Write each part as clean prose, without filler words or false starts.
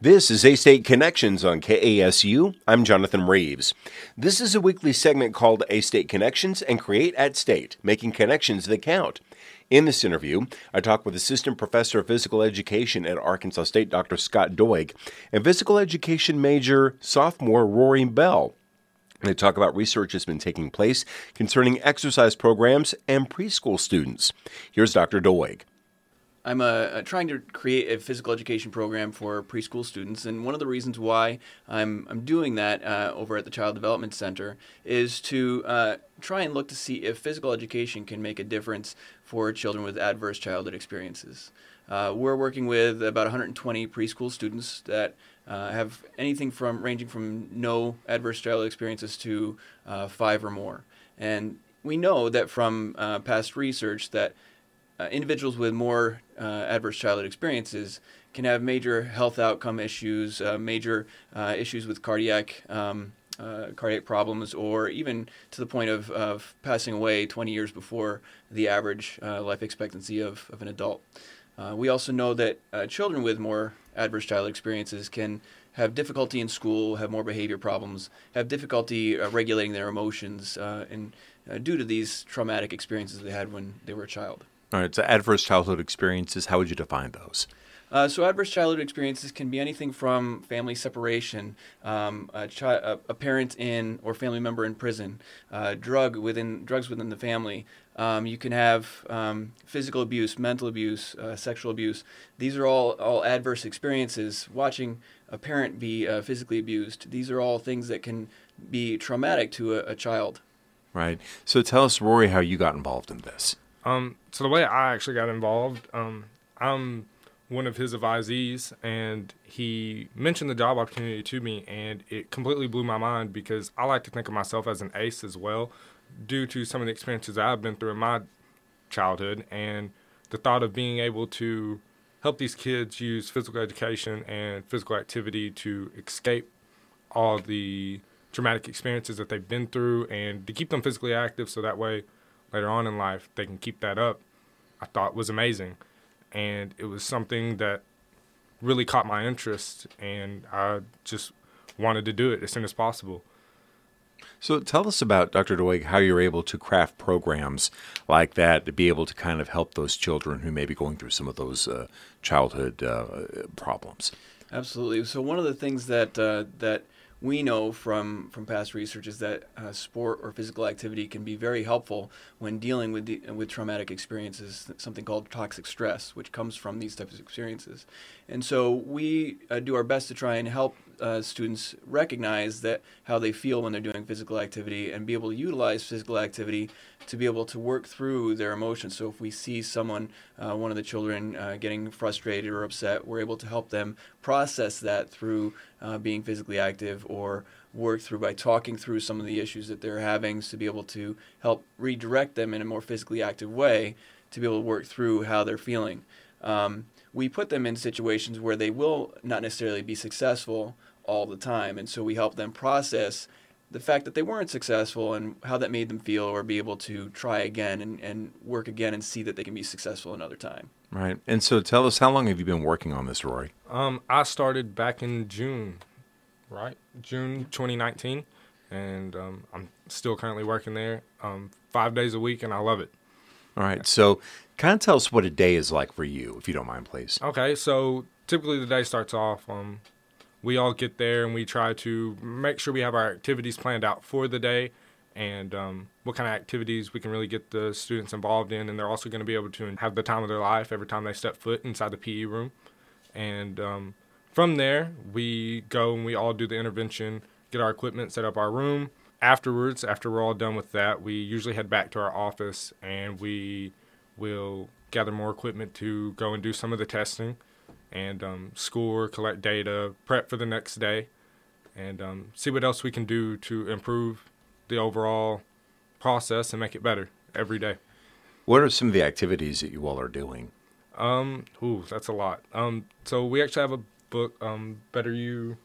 This is A-State Connections on KASU. I'm Jonathan Reeves. This is a weekly segment called A-State Connections and Create at State, making connections that count. In this interview, I talk with Assistant Professor of Physical Education at Arkansas State, Dr. Scott Doig, and Physical Education major sophomore Rory Bell. They talk about research that's been taking place concerning exercise programs and preschool students. Here's Dr. Doig. I'm trying to create a physical education program for preschool students, and one of the reasons why I'm doing that over at the Child Development Center is to try and look to see if physical education can make a difference for children with adverse childhood experiences. We're working with about 120 preschool students that have anything from ranging from no adverse childhood experiences to 5 or more. And we know that from past research that individuals with more adverse childhood experiences can have major health outcome issues, major issues with cardiac problems, or even to the point of passing away 20 years before the average life expectancy of an adult. We also know that children with more adverse childhood experiences can have difficulty in school, have more behavior problems, have difficulty regulating their emotions, and due to these traumatic experiences they had when they were a child. All right, so adverse childhood experiences, how would you define those? So adverse childhood experiences can be anything from family separation, a parent in or family member in prison, drugs within the family. You can have physical abuse, mental abuse, sexual abuse. These are all adverse experiences. Watching a parent be physically abused. These are all things that can be traumatic to a child. Right. So tell us, Rory, how you got involved in this. So the way I actually got involved, I'm one of his advisees, and he mentioned the job opportunity to me, and it completely blew my mind because I like to think of myself as an ace as well, due to some of the experiences I've been through in my childhood, and the thought of being able to help these kids use physical education and physical activity to escape all the traumatic experiences that they've been through and to keep them physically active so that way later on in life they can keep that up, I thought was amazing. And it was something that really caught my interest, and I just wanted to do it as soon as possible. So tell us about, Dr. Doig, how you're able to craft programs like that to be able to kind of help those children who may be going through some of those childhood problems. Absolutely. So one of the things that we know from past research is that sport or physical activity can be very helpful when dealing with traumatic experiences, something called toxic stress, which comes from these types of experiences. And so we do our best to try and help students recognize that how they feel when they're doing physical activity and be able to utilize physical activity to be able to work through their emotions. So if we see someone, one of the children getting frustrated or upset, we're able to help them process that through being physically active, or work through by talking through some of the issues that they're having to be able to help redirect them in a more physically active way to be able to work through how they're feeling. We put them in situations where they will not necessarily be successful all the time, and so we help them process the fact that they weren't successful and how that made them feel, or be able to try again and work again and see that they can be successful another time. Right. And so tell us, how long have you been working on this, Rory? I started back in June, right? June 2019, and I'm still currently working there 5 days a week, and I love it. All right. So kind of tell us what a day is like for you, if you don't mind, please. Okay. So typically the day starts off, we all get there and we try to make sure we have our activities planned out for the day, and what kind of activities we can really get the students involved in. And they're also going to be able to have the time of their life every time they step foot inside the PE room. And from there, we go and we all do the intervention, get our equipment, set up our room. Afterwards, after we're all done with that, we usually head back to our office and we will gather more equipment to go and do some of the testing and score, collect data, prep for the next day, and see what else we can do to improve the overall process and make it better every day. What are some of the activities that you all are doing? That's a lot. So we actually have a book, Better You.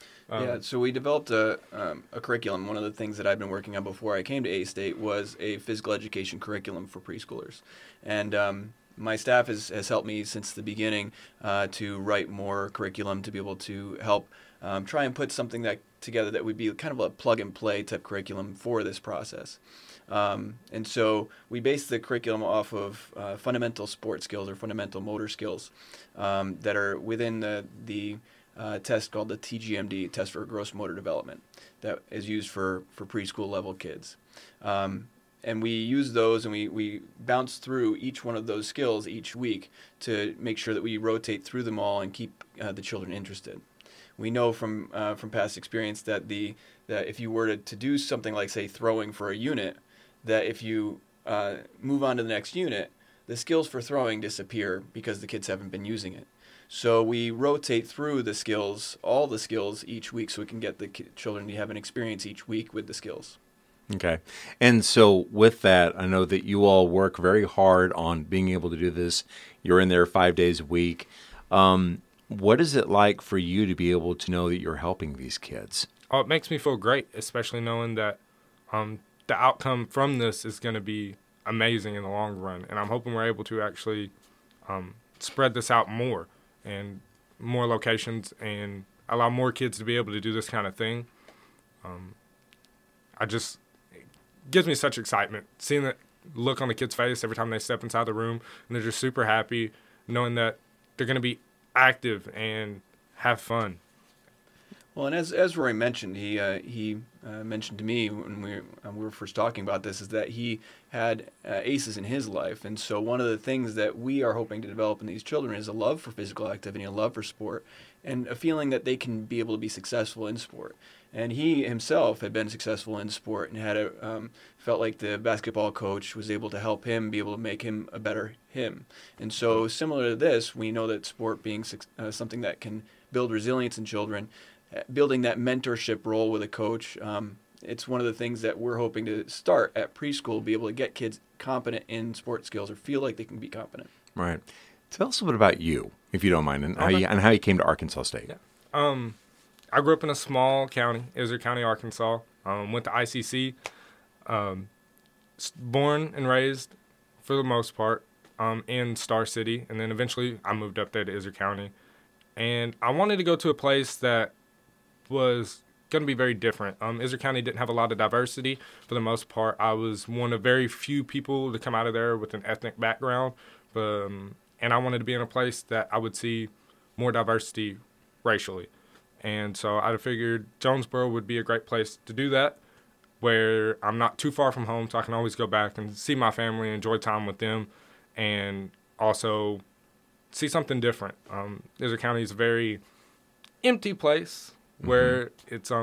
So we developed a curriculum. One of the things that I've been working on before I came to A-State was a physical education curriculum for preschoolers. And My staff has helped me since the beginning to write more curriculum to be able to help try and put something that together that would be kind of a plug-and-play type curriculum for this process. And so we base the curriculum off of fundamental sport skills or fundamental motor skills that are within the test called the TGMD, Test for Gross Motor Development, that is used for preschool level kids. And we use those and we bounce through each one of those skills each week to make sure that we rotate through them all and keep the children interested. We know from past experience that that if you were to do something like, say, throwing for a unit, that if you move on to the next unit, the skills for throwing disappear because the kids haven't been using it. So we rotate through the skills, all the skills each week, so we can get the children to have an experience each week with the skills. Okay. And so with that, I know that you all work very hard on being able to do this. You're in there 5 days a week. What is it like for you to be able to know that you're helping these kids? Oh, it makes me feel great, especially knowing that the outcome from this is going to be amazing in the long run. And I'm hoping we're able to actually spread this out more and more locations and allow more kids to be able to do this kind of thing. It gives me such excitement seeing that look on the kids' face every time they step inside the room, and they're just super happy knowing that they're going to be active and have fun. Well, and as Roy mentioned, he mentioned to me when we were first talking about this is that he had ACEs in his life, and so one of the things that we are hoping to develop in these children is a love for physical activity, a love for sport, and a feeling that they can be able to be successful in sport. And he himself had been successful in sport and had felt like the basketball coach was able to help him be able to make him a better him. And so similar to this, we know that sport being something that can build resilience in children, building that mentorship role with a coach, it's one of the things that we're hoping to start at preschool, be able to get kids competent in sport skills or feel like they can be competent. Right. Tell us a bit about you, if you don't mind, and how you came to Arkansas State. Yeah. I grew up in a small county, Izard County, Arkansas. Went to ICC. Born and raised, for the most part, in Star City, and then eventually I moved up there to Izard County. And I wanted to go to a place that was going to be very different. Izard County didn't have a lot of diversity. For the most part, I was one of very few people to come out of there with an ethnic background. And I wanted to be in a place that I would see more diversity racially. And so I figured Jonesboro would be a great place to do that, where I'm not too far from home, so I can always go back and see my family and enjoy time with them, and also see something different. Izard County is a very empty place where it's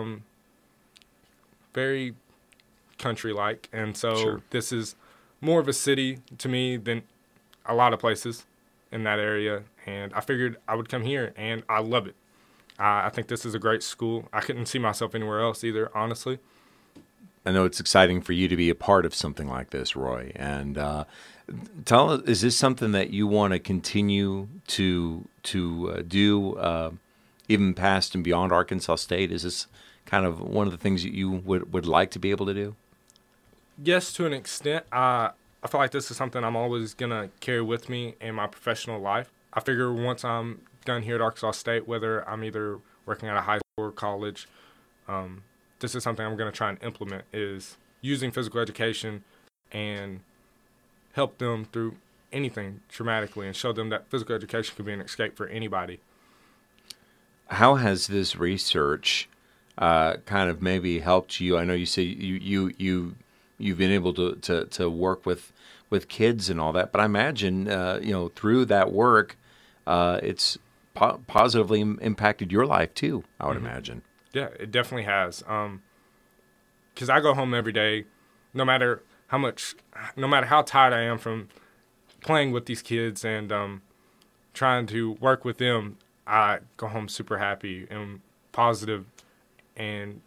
very country-like, and so this is more of a city to me than a lot of places in that area, and I figured I would come here, and I love it. I think this is a great school. I couldn't see myself anywhere else either, honestly. I know it's exciting for you to be a part of something like this, Roy. And tell us, is this something that you want to continue to do even past and beyond Arkansas State? Is this kind of one of the things that you would like to be able to do? Yes, to an extent. I feel like this is something I'm always going to carry with me in my professional life. I figure once I'm done here at Arkansas State, whether I'm either working at a high school or college, this is something I'm going to try and implement, is using physical education and help them through anything traumatically and show them that physical education can be an escape for anybody. How has this research kind of maybe helped you? I know you say you've been able to work with kids and all that, but I imagine through that work, it's positively impacted your life too, I would imagine. Yeah, it definitely has. Because I go home every day, no matter how tired I am from playing with these kids and trying to work with them, I go home super happy and positive, and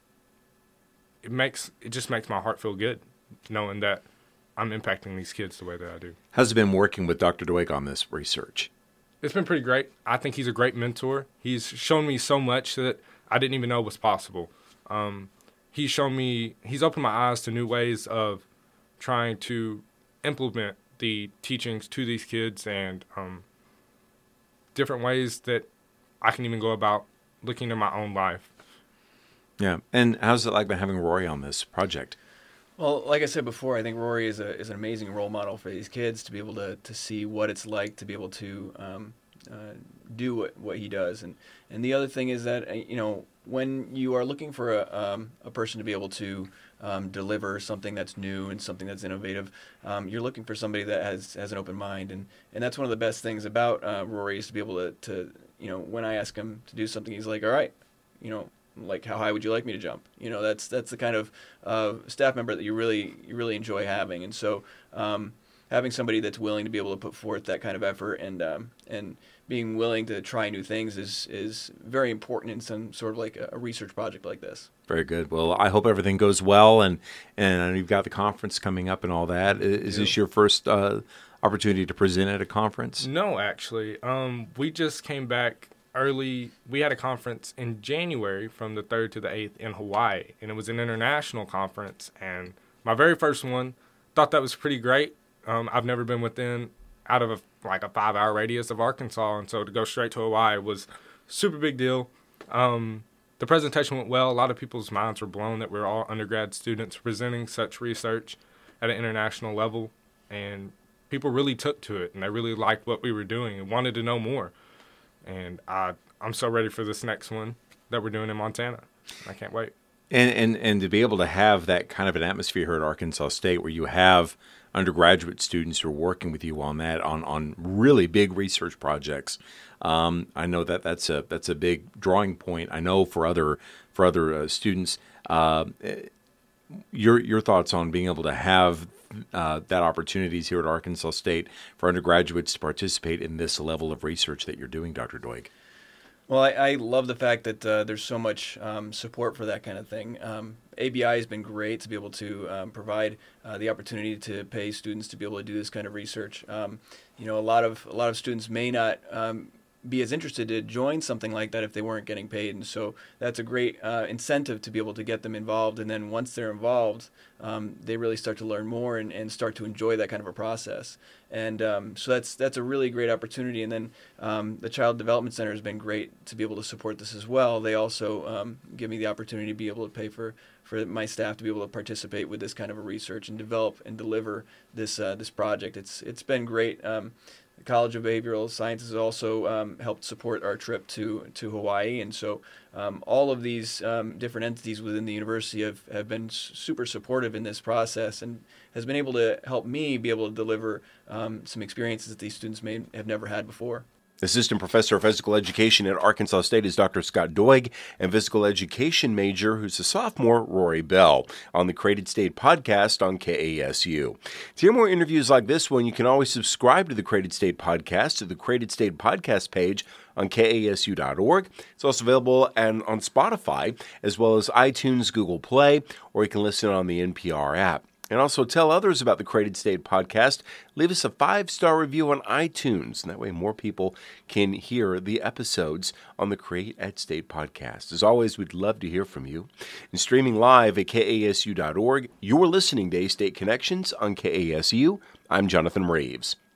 it just makes my heart feel good knowing that I'm impacting these kids the way that I do. How's it been working with Dr. DeWake on this research? It's been pretty great. I think he's a great mentor. He's shown me so much that I didn't even know was possible. He's opened my eyes to new ways of trying to implement the teachings to these kids and different ways that I can even go about looking at my own life. Yeah. And how's it like been having Rory on this project? Well, like I said before, I think Rory is an amazing role model for these kids to be able to see what it's like to be able to do what he does. And the other thing is that, when you are looking for a person to be able to deliver something that's new and something that's innovative, you're looking for somebody that has an open mind. And that's one of the best things about Rory is to be able to when I ask him to do something, he's like, all right, like, how high would you like me to jump? That's the kind of staff member that you really enjoy having. And so having somebody that's willing to be able to put forth that kind of effort and being willing to try new things is very important in some sort of like a research project like this. Very good. Well, I hope everything goes well, and you've got the conference coming up and all that. Is this your first opportunity to present at a conference? No, actually. We just came back early. We had a conference in January from the 3rd to the 8th in Hawaii, and it was an international conference. And my very first one, thought that was pretty great. I've never been out of a 5-hour radius of Arkansas, and so to go straight to Hawaii was super big deal. The presentation went well. A lot of people's minds were blown that we're all undergrad students presenting such research at an international level, and people really took to it, and they really liked what we were doing and wanted to know more. And I'm so ready for this next one that we're doing in Montana. I can't wait. And to be able to have that kind of an atmosphere here at Arkansas State, where you have undergraduate students who are working with you on that, on really big research projects, I know that's a big drawing point. I know for other students, your thoughts on being able to have that opportunities here at Arkansas State for undergraduates to participate in this level of research that you're doing, Dr. Doig. Well, I love the fact that there's so much support for that kind of thing. ABI has been great to be able to provide the opportunity to pay students to be able to do this kind of research. A lot of students may not be as interested to join something like that if they weren't getting paid, and so that's a great incentive to be able to get them involved. And then once they're involved, they really start to learn more and start to enjoy that kind of a process. And so that's a really great opportunity. And then the Child Development Center has been great to be able to support this as well. They also give me the opportunity to be able to pay for my staff to be able to participate with this kind of a research and develop and deliver this project. It's been great. The College of Behavioral Sciences has also helped support our trip to Hawaii, and so all of these different entities within the university have been super supportive in this process and has been able to help me be able to deliver some experiences that these students may have never had before. Assistant Professor of Physical Education at Arkansas State is Dr. Scott Doig, and Physical Education major, who's a sophomore, Rory Bell, on the Created State podcast on KASU. To hear more interviews like this one, you can always subscribe to the Created State podcast at the Created State podcast page on KASU.org. It's also available on Spotify, as well as iTunes, Google Play, or you can listen on the NPR app. And also tell others about the Created State podcast. Leave us a 5-star review on iTunes, and that way more people can hear the episodes on the Create at State podcast. As always, we'd love to hear from you. And streaming live at KASU.org, you're listening to A-State Connections on KASU. I'm Jonathan Reeves.